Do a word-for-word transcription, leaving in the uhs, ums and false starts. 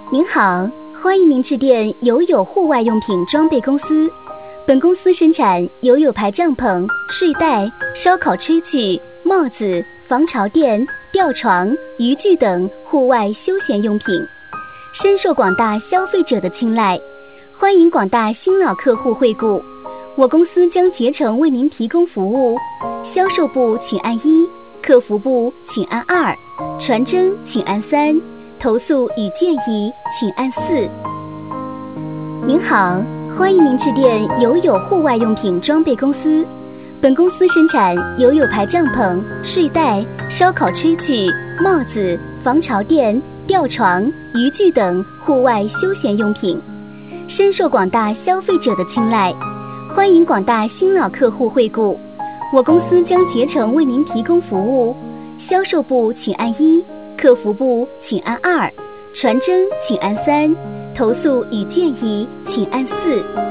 您好，欢迎您致电友友户外用品装备公司。本公司生产友友牌帐篷、睡袋、烧烤吹具、帽子、防潮垫、吊床、渔具等户外休闲用品，深受广大消费者的青睐。欢迎广大新老客户惠顾，我公司将竭诚为您提供服务。销售部请按一，客服部请按二，传真请按三，投诉与建议请按四。您好，欢迎您致电友友户外用品装备公司。本公司生产友友牌帐篷、睡袋、烧烤吹具、帽子、防潮垫、吊床、渔具等户外休闲用品，深受广大消费者的青睐。欢迎广大新老客户惠顾，我公司将竭诚为您提供服务。销售部请按一，客服部请按二，传真请按三，投诉与建议请按四。